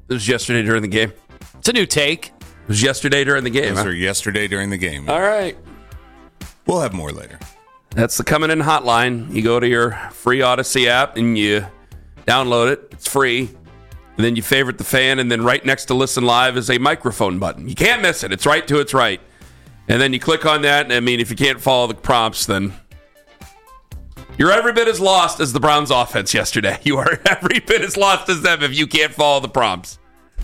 It was yesterday during the game. It's a new take. It was yesterday during the game. Those were yesterday during the game. All right. We'll have more later. That's the Coming In hotline. You go to your free Odyssey app and you download it. It's free. And then you favorite the fan, and then right next to Listen Live is a microphone button. You can't miss it. It's right to its right. And then you click on that, and I mean, if you can't follow the prompts, then you're every bit as lost as the Browns offense yesterday. You are every bit as lost as them if you can't follow the prompts.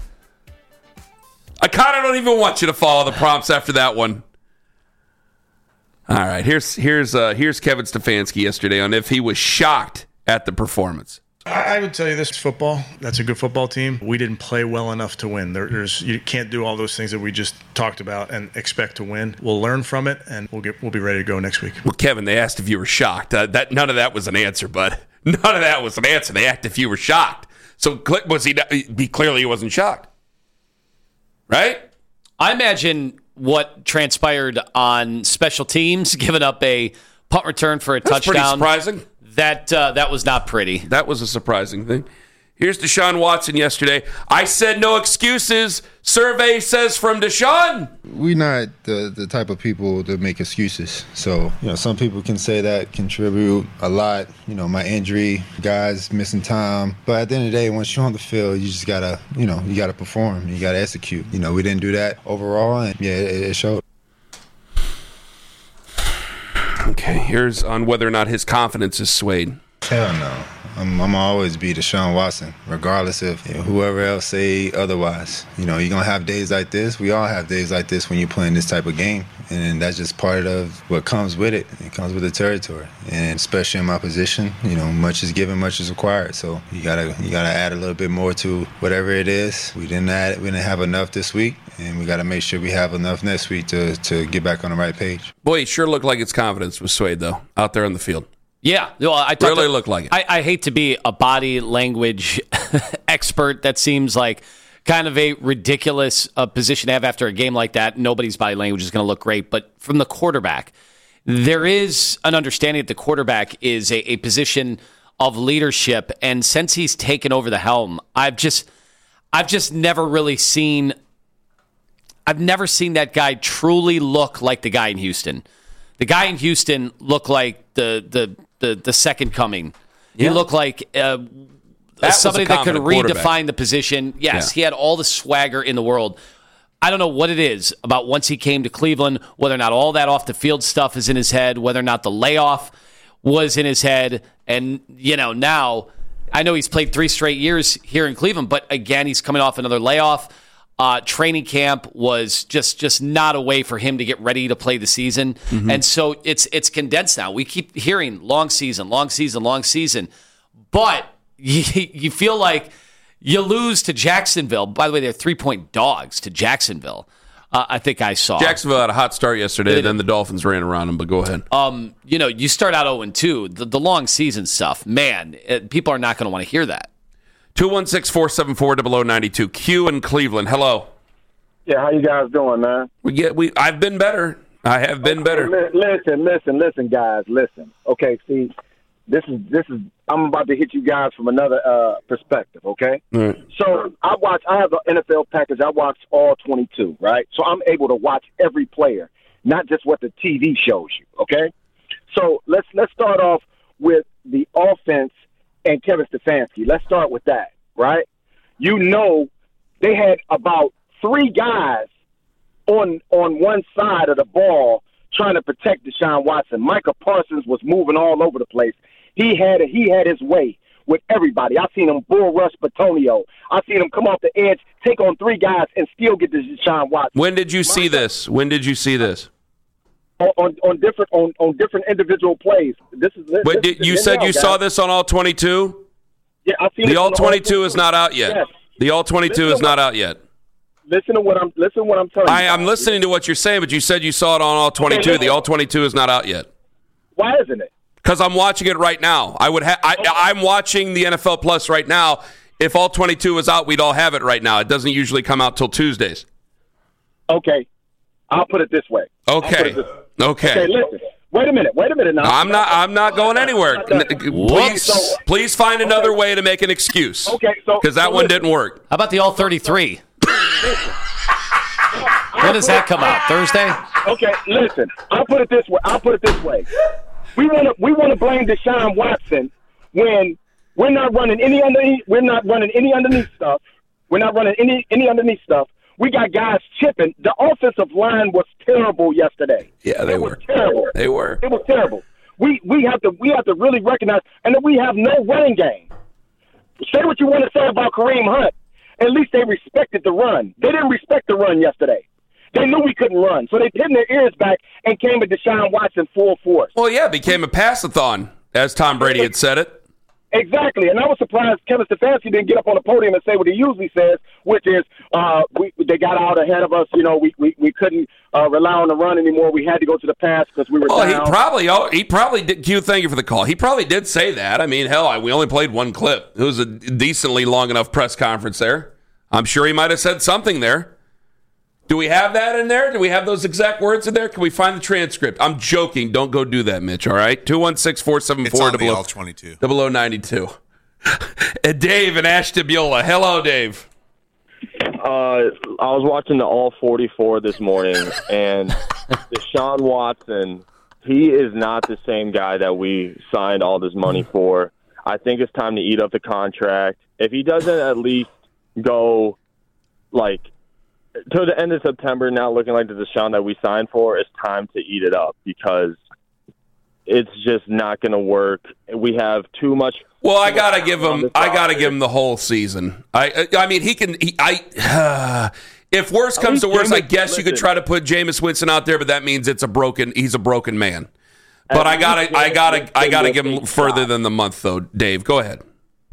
I kind of don't even want you to follow the prompts after that one. All right, here's Kevin Stefanski yesterday on if he was shocked at the performance. I would tell you this: football. That's a good football team. We didn't play well enough to win. You can't do all those things that we just talked about and expect to win. We'll learn from it, and we'll be ready to go next week. Well, Kevin, they asked if you were shocked. None of that was an answer, bud. None of that was an answer. They asked if you were shocked. So was he? Clearly, he wasn't shocked, right? I imagine what transpired on special teams, giving up a punt return for a touchdown. Pretty surprising. That was not pretty. That was a surprising thing. Here's Deshaun Watson yesterday. I said no excuses. Survey says from Deshaun. We're not the type of people that make excuses. So, some people can say that contribute a lot. My injury, guys missing time. But at the end of the day, once you're on the field, you just gotta, you gotta perform. You gotta execute. We didn't do that overall, and it showed. Okay, here's on whether or not his confidence is swayed. Hell no. I'm going to always be Deshaun Watson, regardless of whoever else say otherwise. You're going to have days like this. We all have days like this when you're playing this type of game. And that's just part of what comes with it. It comes with the territory. And especially in my position, much is given, much is required. So you gotta add a little bit more to whatever it is. We didn't have enough this week, and we got to make sure we have enough next week to get back on the right page. Boy, he sure looked like his confidence was swayed, though, out there on the field. Yeah, well, really looked like it. I hate to be a body language expert. That seems like kind of a ridiculous position to have after a game like that. Nobody's body language is going to look great. But from the quarterback, there is an understanding that the quarterback is a position of leadership. And since he's taken over the helm, I've just never really seen. I've never seen that guy truly look like the guy in Houston. The guy in Houston looked like the second coming. He looked like somebody that could redefine the position. Yes, He had all the swagger in the world. I don't know what it is about once he came to Cleveland, whether or not all that off the field stuff is in his head, whether or not the layoff was in his head. And, now I know he's played 3 straight years here in Cleveland, but again, he's coming off another layoff. Training camp was just not a way for him to get ready to play the season. Mm-hmm. And so it's condensed now. We keep hearing long season. But you feel like you lose to Jacksonville. By the way, they're 3-point dogs to Jacksonville. I think I saw. Jacksonville had a hot start yesterday, then the Dolphins ran around them, but go ahead. You start out 0-2. The long season stuff, man, people are not going to want to hear that. 216-474-0092. Q in Cleveland. Hello. Yeah, how you guys doing, man? I've been better. I have been better. Listen, guys, listen. Okay, see, this is. I'm about to hit you guys from another perspective. Okay. Right. So I have an NFL package. I watch all 22. Right. So I'm able to watch every player, not just what the TV shows you. Okay. So let's start off with the offense and Kevin Stefanski. Let's start with that, right? They had about 3 guys on one side of the ball trying to protect Deshaun Watson. Micah Parsons was moving all over the place. He had his way with everybody. I seen him bull rush Batonio. I seen him come off the edge, take on 3 guys, and still get to Deshaun Watson. When did you see this? On different individual plays. You said you saw this on all 22? Yeah, I seen the all 22 is not out yet. Yes. The all 22 is not out yet. Listen to what I'm telling you. I'm listening to what you're saying, but you said you saw it on all 22. The all 22 is not out yet. Why isn't it? Because I'm watching it right now. I'm watching the NFL Plus right now. If all 22 is out, we'd all have it right now. It doesn't usually come out till Tuesdays. Okay. I'll put it this way. Okay. Okay, listen. Wait a minute now. I'm not going anywhere. Please find another way to make an excuse. Okay, so because that one didn't work. How about the All 33? When does that come out? Thursday? Okay, listen. I'll put it this way. We want to blame Deshaun Watson when we're not running any underneath. We're not running any underneath stuff. We're not running any underneath stuff. We got guys chipping. The offensive line was terrible yesterday. Yeah, they were terrible. They were. It was terrible. We have to really recognize, and that we have no running game. Say what you want to say about Kareem Hunt. At least they respected the run. They didn't respect the run yesterday. They knew we couldn't run, so they pinned their ears back and came at Deshaun Watson full force. Well, yeah, it became a pass-a-thon, as Tom Brady had said it. Exactly, and I was surprised Kevin Stefanski didn't get up on the podium and say what he usually says, which is they got out ahead of us. You know, we couldn't rely on the run anymore. We had to go to the pass because we were down. He probably did. Q, thank you for the call. He probably did say that. I mean, hell, we only played one clip. It was a decently long enough press conference there. I'm sure he might have said something there. Do we have that in there? Do we have those exact words in there? Can we find the transcript? I'm joking. Don't go do that, Mitch, all right? 216-474-0092. And Dave in Ashtabula. Hello, Dave. I was watching the All 44 this morning, and Deshaun Watson, he is not the same guy that we signed all this money for. I think it's time to eat up the contract. If he doesn't at least go, to the end of September, now looking like the Deshaun that we signed for, it's time to eat it up because it's just not going to work. We have too much. Well, I gotta give him the whole season. I mean, he can. If worse comes to worse, I guess you could try to put Jameis Winston out there, but that means he's a broken man. But I gotta give him further than the month, though. Dave, go ahead.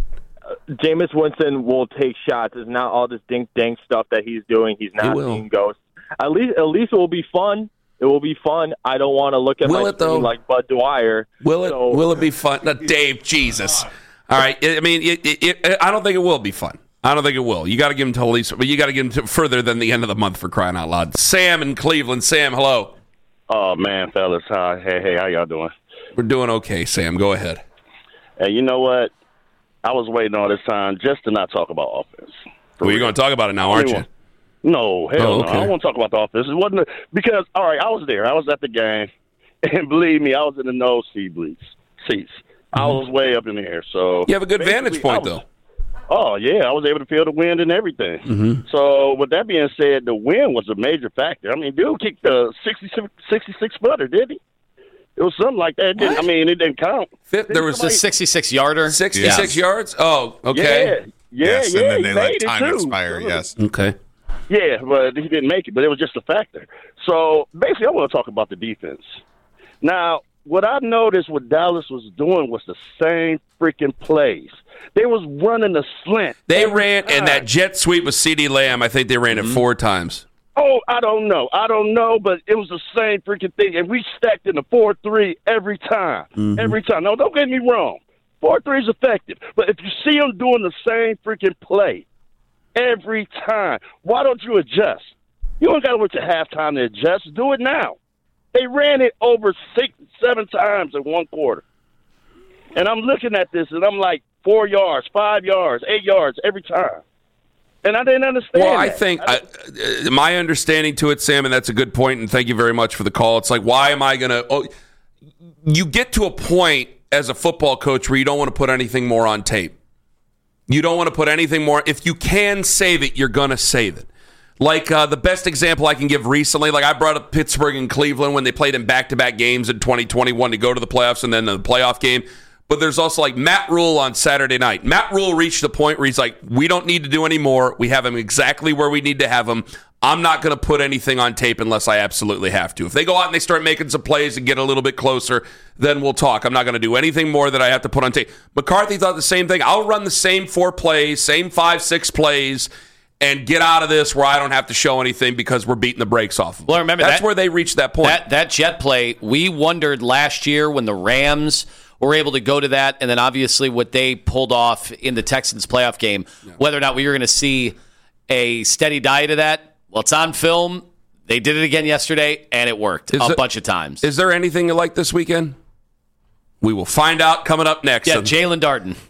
Jameis Winston will take shots. It's not all this dink-dank stuff that he's doing. He's not being ghosts. At least it will be fun. It will be fun. I don't want to look at my screen like Bud Dwyer. Will it be fun? No, Dave, Jesus. All right. I mean, I don't think it will be fun. I don't think it will. You got to give him to at least, but you got to give him to further than the end of the month for crying out loud. Sam in Cleveland. Sam, hello. Oh, man, fellas. Hi. Hey, how y'all doing? We're doing okay, Sam. Go ahead. Hey, you know what? I was waiting all this time just to not talk about offense. Well, you're going to talk about it now, aren't you? No, hell no. I don't want to talk about the offense. It wasn't because, all right, I was there. I was at the game. And believe me, I was in the nose seats. Mm-hmm. I was way up in the air. So you have a good vantage point, though. Oh, yeah. I was able to feel the wind and everything. Mm-hmm. So with that being said, the wind was a major factor. I mean, dude kicked a 66-footer, did he? It was something like that. It didn't count. There was a 66-yarder. 66 yards? Oh, okay. Yeah. And then they let time too. expire, yes. Okay. Yeah, but he didn't make it, but it was just a factor. So, basically, I want to talk about the defense. Now, what I noticed what Dallas was doing was the same freaking plays. They was running the slant. They ran, and that jet sweep with CeeDee Lamb, I think they ran it 4 times. Oh, I don't know, but it was the same freaking thing. And we stacked in the 4-3 every time. Mm-hmm. Every time. No, don't get me wrong. 4-3 is effective. But if you see them doing the same freaking play every time, why don't you adjust? You don't got to wait till halftime to adjust. Do it now. They ran it over 6-7 times in one quarter. And I'm looking at this, and I'm like 4 yards, 5 yards, 8 yards every time. And I didn't understand. Well, I think my understanding to it, Sam, and that's a good point, and thank you very much for the call. It's like, why am I going to? Oh, you get to a point as a football coach where you don't want to put anything more on tape. You don't want to put anything more. If you can save it, you're going to save it. Like the best example I can give recently, like I brought up Pittsburgh and Cleveland when they played in back-to-back games in 2021 to go to the playoffs and then the playoff game. But there's also like Matt Rule on Saturday night. Matt Rule reached the point where he's like, we don't need to do any more. We have him exactly where we need to have him. I'm not going to put anything on tape unless I absolutely have to. If they go out and they start making some plays and get a little bit closer, then we'll talk. I'm not going to do anything more that I have to put on tape. McCarthy thought the same thing. I'll run the same 4 plays, same 5-6 plays, and get out of this where I don't have to show anything because we're beating the brakes off of them. Well, remember, that's where they reached that point. That jet play, we wondered last year when the Rams were able to go to that, and then obviously what they pulled off in the Texans playoff game, whether or not we were going to see a steady diet of that. Well, it's on film. They did it again yesterday, and it worked a bunch of times. Is there anything you like this weekend? We will find out coming up next. Yeah, Jalen Darden.